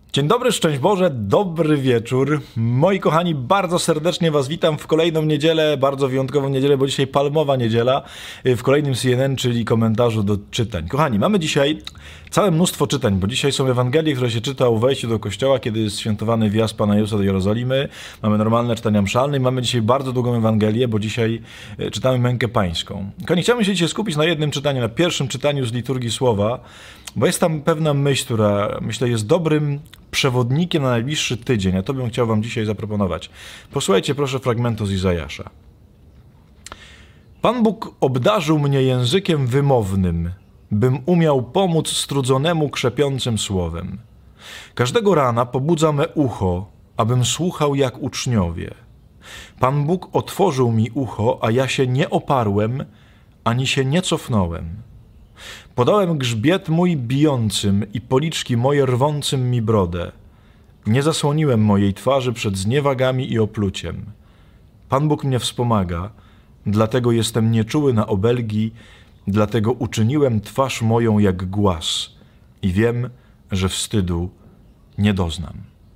Dzień dobry, szczęść Boże, dobry wieczór. Moi kochani, bardzo serdecznie Was witam w kolejną niedzielę, bardzo wyjątkową niedzielę, bo dzisiaj palmowa niedziela, w kolejnym CNN, czyli komentarzu do czytań. Kochani, mamy dzisiaj całe mnóstwo czytań, bo dzisiaj są Ewangelie, które się czyta o wejściu do kościoła, kiedy jest świętowany wjazd Pana Jezusa do Jerozolimy. Mamy normalne czytania mszalne i mamy dzisiaj bardzo długą Ewangelię, bo dzisiaj czytamy mękę pańską. Kochani, chciałbym się dzisiaj skupić na jednym czytaniu, na pierwszym czytaniu z liturgii słowa, bo jest tam pewna myśl, która myślę jest dobrym przewodnikiem na najbliższy tydzień, a to bym chciał Wam dzisiaj zaproponować. Posłuchajcie proszę fragmentu z Izajasza. Pan Bóg obdarzył mnie językiem wymownym, bym umiał pomóc strudzonemu krzepiącym słowem. Każdego rana pobudza me ucho, abym słuchał jak uczniowie. Pan Bóg otworzył mi ucho, a ja się nie oparłem, ani się nie cofnąłem. Podałem grzbiet mój bijącym i policzki moje rwącym mi brodę. Nie zasłoniłem mojej twarzy przed zniewagami i opluciem. Pan Bóg mnie wspomaga, dlatego jestem nieczuły na obelgi, dlatego uczyniłem twarz moją jak głaz i wiem, że wstydu nie doznam.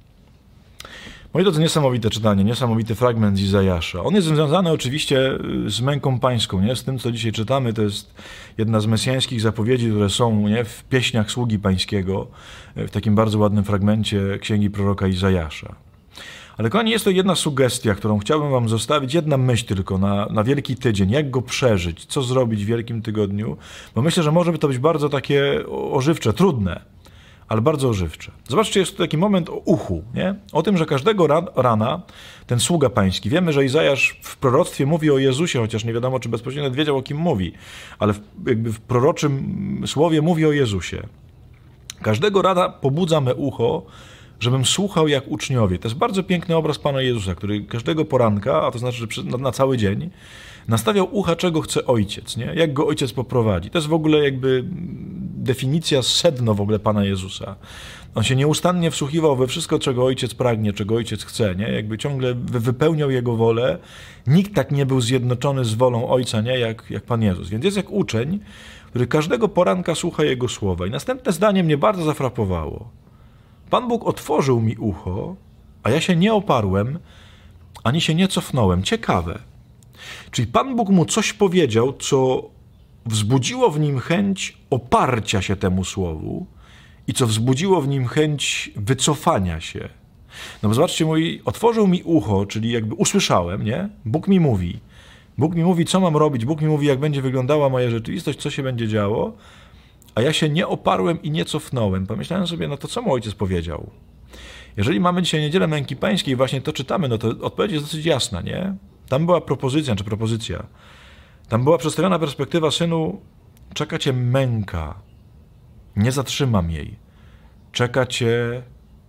Moi drodzy, niesamowite czytanie, niesamowity fragment z Izajasza. On jest związany oczywiście z męką pańską, nie? Z tym, co dzisiaj czytamy. To jest jedna z mesjańskich zapowiedzi, które są, nie? W pieśniach sługi pańskiego, w takim bardzo ładnym fragmencie księgi proroka Izajasza. Ale kochani, jest to jedna sugestia, którą chciałbym Wam zostawić, jedna myśl tylko na Wielki Tydzień, jak go przeżyć, co zrobić w Wielkim Tygodniu, bo myślę, że może to być bardzo takie ożywcze, trudne, ale bardzo ożywcze. Zobaczcie, jest tu taki moment o uchu, nie? O tym, że każdego rana ten sługa pański, wiemy, że Izajasz w proroctwie mówi o Jezusie, chociaż nie wiadomo, czy bezpośrednio wiedział, o kim mówi, ale w proroczym słowie mówi o Jezusie. Każdego rana pobudza me ucho, żebym słuchał jak uczniowie. To jest bardzo piękny obraz Pana Jezusa, który każdego poranka, a to znaczy, że na cały dzień, nastawiał ucha, czego chce Ojciec, nie? Jak go Ojciec poprowadzi. To jest w ogóle jakby definicja, sedno w ogóle Pana Jezusa. On się nieustannie wsłuchiwał we wszystko, czego Ojciec pragnie, czego Ojciec chce, nie? Jakby ciągle wypełniał Jego wolę. Nikt tak nie był zjednoczony z wolą Ojca, nie? Jak Pan Jezus. Więc jest jak uczeń, który każdego poranka słucha Jego słowa. I następne zdanie mnie bardzo zafrapowało. Pan Bóg otworzył mi ucho, a ja się nie oparłem, ani się nie cofnąłem. Ciekawe. Czyli Pan Bóg mu coś powiedział, co wzbudziło w nim chęć oparcia się temu słowu i co wzbudziło w nim chęć wycofania się. No bo zobaczcie, otworzył mi ucho, czyli jakby usłyszałem, nie? Bóg mi mówi. Bóg mi mówi, co mam robić. Bóg mi mówi, jak będzie wyglądała moja rzeczywistość, co się będzie działo. A ja się nie oparłem i nie cofnąłem. Pomyślałem sobie, no to co mu Ojciec powiedział? Jeżeli mamy dzisiaj Niedzielę Męki Pańskiej i właśnie to czytamy, no to odpowiedź jest dosyć jasna, nie? Tam była propozycja. Tam była przedstawiona perspektywa, synu, czeka cię męka. Nie zatrzymam jej. Czeka cię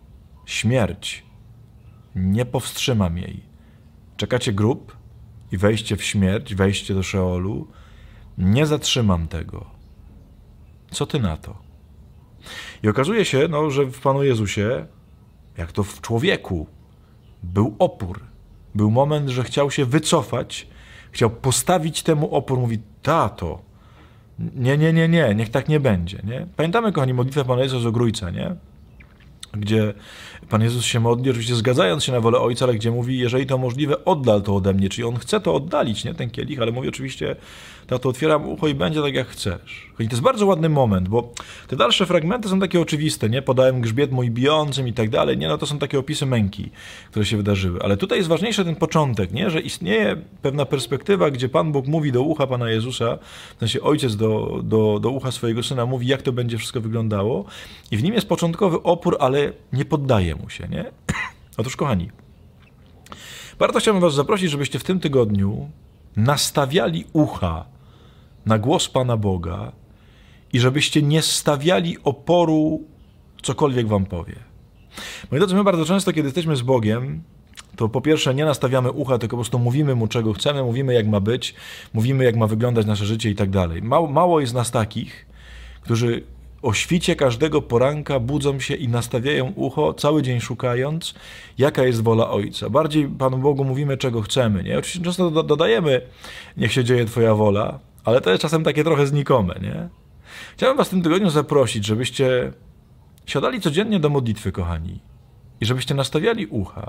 śmierć. Nie powstrzymam jej. Czeka cię grób i wejście w śmierć, wejście do Szeolu. Nie zatrzymam tego. Co ty na to? I okazuje się, no, że w Panu Jezusie, jak to w człowieku, był opór. Był moment, że chciał się wycofać, chciał postawić temu opór. Mówi, tato, nie, niech tak nie będzie. Nie? Pamiętamy, kochani, modlitwę Pana Jezusa z Ogrójca, nie? Gdzie Pan Jezus się modli, oczywiście zgadzając się na wolę Ojca, ale gdzie mówi, jeżeli to możliwe, oddal to ode mnie. Czyli on chce to oddalić, nie? Ten kielich, ale mówi oczywiście, tato, otwieram ucho i będzie tak, jak chcesz. I to jest bardzo ładny moment, bo te dalsze fragmenty są takie oczywiste, nie? Podałem grzbiet mój bijącym i tak dalej, nie? No to są takie opisy męki, które się wydarzyły. Ale tutaj jest ważniejszy ten początek, nie? Że istnieje pewna perspektywa, gdzie Pan Bóg mówi do ucha Pana Jezusa, w sensie Ojciec do ucha swojego Syna mówi, jak to będzie wszystko wyglądało. I w nim jest początkowy opór, ale nie poddaje mu się, nie? Otóż, kochani, bardzo chciałbym Was zaprosić, żebyście w tym tygodniu nastawiali ucha na głos Pana Boga i żebyście nie stawiali oporu, cokolwiek Wam powie. Moi drodzy, my bardzo często, kiedy jesteśmy z Bogiem, to po pierwsze nie nastawiamy ucha, tylko po prostu mówimy Mu, czego chcemy, mówimy, jak ma być, mówimy, jak ma wyglądać nasze życie i tak dalej. Mało jest nas takich, którzy o świcie każdego poranka budzą się i nastawiają ucho, cały dzień szukając, jaka jest wola Ojca. Bardziej Panu Bogu mówimy, czego chcemy. Nie? Oczywiście często dodajemy, niech się dzieje Twoja wola, ale to jest czasem takie trochę znikome. Nie? Chciałbym Was w tym tygodniu zaprosić, żebyście siadali codziennie do modlitwy, kochani, i żebyście nastawiali ucha.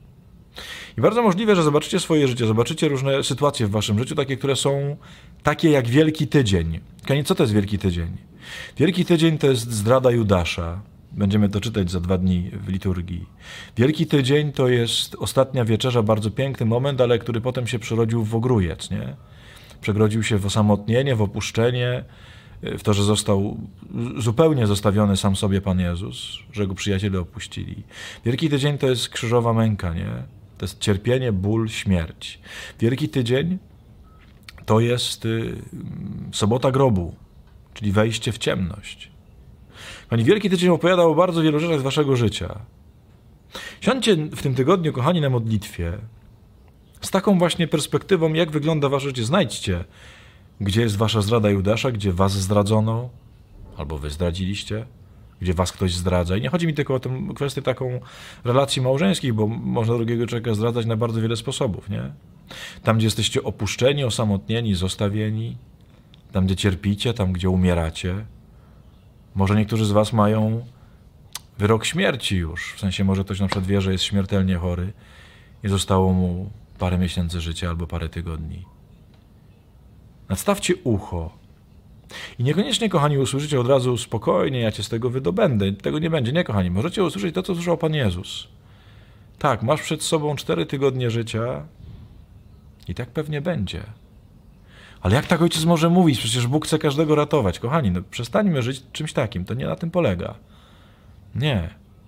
I bardzo możliwe, że zobaczycie swoje życie, zobaczycie różne sytuacje w waszym życiu, takie, które są takie jak Wielki Tydzień. Kochani, co to jest Wielki Tydzień? Wielki Tydzień to jest zdrada Judasza. Będziemy to czytać za 2 dni w liturgii. Wielki Tydzień to jest ostatnia wieczerza, bardzo piękny moment, ale który potem się przerodził w ogrójec, nie? Przegrodził się w osamotnienie, w opuszczenie, w to, że został zupełnie zostawiony sam sobie Pan Jezus, że Go przyjaciele opuścili. Wielki Tydzień to jest krzyżowa męka, nie? To jest cierpienie, ból, śmierć. Wielki Tydzień to jest sobota grobu, czyli wejście w ciemność. Pani, Wielki Tydzień opowiada o bardzo wielu rzeczach z waszego życia. Siądźcie w tym tygodniu, kochani, na modlitwie z taką właśnie perspektywą, jak wygląda wasze życie. Znajdźcie, gdzie jest wasza zdrada Judasza, gdzie was zdradzono, albo wy zdradziliście, gdzie was ktoś zdradza. I nie chodzi mi tylko o tę kwestię taką relacji małżeńskich, bo można drugiego człowieka zdradzać na bardzo wiele sposobów, nie? Tam, gdzie jesteście opuszczeni, osamotnieni, zostawieni, tam, gdzie cierpicie, tam, gdzie umieracie. Może niektórzy z was mają wyrok śmierci już, w sensie może ktoś na przykład wie, że jest śmiertelnie chory i zostało mu parę miesięcy życia albo parę tygodni. Nadstawcie ucho. I niekoniecznie, kochani, usłyszycie od razu spokojnie, ja cię z tego wydobędę. Tego nie będzie. Nie, kochani, możecie usłyszeć to, co słyszał Pan Jezus. Tak, masz przed sobą 4 tygodnie życia i tak pewnie będzie. Ale jak tak ojciec może mówić? Przecież Bóg chce każdego ratować. Kochani, no przestańmy żyć czymś takim. To nie na tym polega. Nie.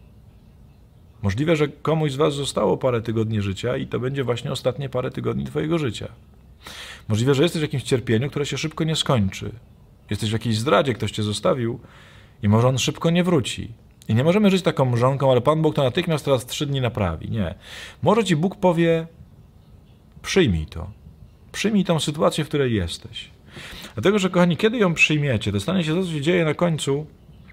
Możliwe, że komuś z was zostało parę tygodni życia i to będzie właśnie ostatnie parę tygodni twojego życia. Możliwe, że jesteś w jakimś cierpieniu, które się szybko nie skończy. Jesteś w jakiejś zdradzie, ktoś cię zostawił i może on szybko nie wróci. I nie możemy żyć taką mrzonką, ale Pan Bóg to natychmiast teraz 3 dni naprawi. Nie. Może ci Bóg powie, przyjmij to. Przyjmij tą sytuację, w której jesteś. Dlatego, że, kochani, kiedy ją przyjmiecie, to stanie się to, co się dzieje na końcu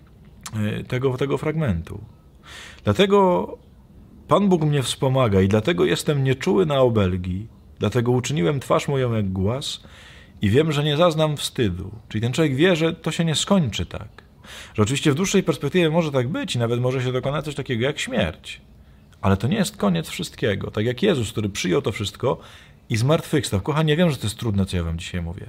tego fragmentu. Dlatego Pan Bóg mnie wspomaga i dlatego jestem nieczuły na obelgi. Dlatego uczyniłem twarz moją jak głaz i wiem, że nie zaznam wstydu. Czyli ten człowiek wie, że to się nie skończy tak. Że oczywiście w dłuższej perspektywie może tak być i nawet może się dokonać coś takiego jak śmierć. Ale to nie jest koniec wszystkiego. Tak jak Jezus, który przyjął to wszystko i zmartwychwstał. Kochani, ja wiem, że to jest trudne, co ja wam dzisiaj mówię.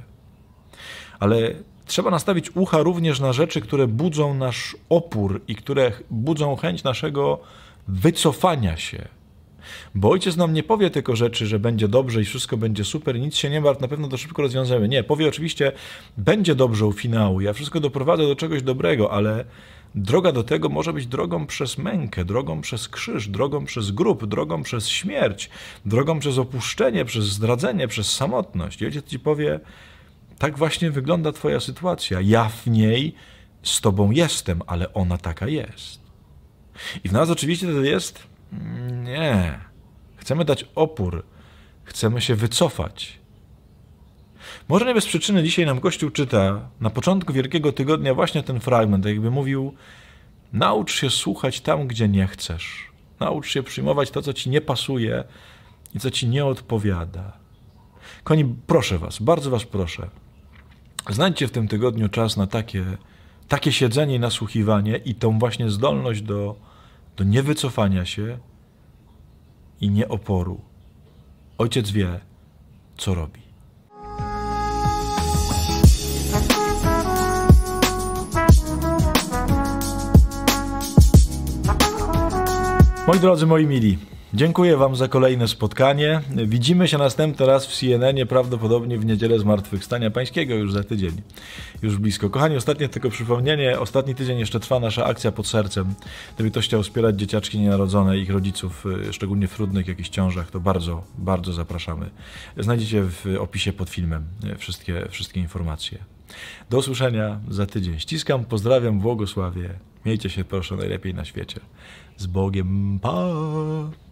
Ale trzeba nastawić ucha również na rzeczy, które budzą nasz opór i które budzą chęć naszego wycofania się. Bo ojciec nam nie powie tylko rzeczy, że będzie dobrze i wszystko będzie super, nic się nie martw, na pewno to szybko rozwiążemy. Nie, powie oczywiście, będzie dobrze u finału, ja wszystko doprowadzę do czegoś dobrego, ale droga do tego może być drogą przez mękę, drogą przez krzyż, drogą przez grób, drogą przez śmierć, drogą przez opuszczenie, przez zdradzenie, przez samotność. I ojciec ci powie, tak właśnie wygląda twoja sytuacja. Ja w niej z tobą jestem, ale ona taka jest. I w nas oczywiście to jest, nie. Chcemy dać opór. Chcemy się wycofać. Może nie bez przyczyny dzisiaj nam Kościół czyta na początku Wielkiego Tygodnia właśnie ten fragment, jakby mówił, naucz się słuchać tam, gdzie nie chcesz. Naucz się przyjmować to, co ci nie pasuje i co ci nie odpowiada. Kochani, proszę was, bardzo was proszę, znajdźcie w tym tygodniu czas na takie siedzenie i nasłuchiwanie i tą właśnie zdolność do niewycofania się i nieoporu. Ojciec wie, co robi. Moi drodzy, moi mili, dziękuję wam za kolejne spotkanie. Widzimy się następny raz w CNN-ie, prawdopodobnie w niedzielę Zmartwychwstania Pańskiego, już za tydzień, już blisko. Kochani, ostatnie tylko przypomnienie, ostatni tydzień jeszcze trwa nasza akcja pod sercem. Gdyby ktoś chciał wspierać dzieciaczki nienarodzone, ich rodziców, szczególnie w trudnych jakichś ciążach, to bardzo, bardzo zapraszamy. Znajdziecie w opisie pod filmem wszystkie informacje. Do usłyszenia za tydzień. Ściskam, pozdrawiam, błogosławię. Miejcie się proszę najlepiej na świecie. Z Bogiem, pa!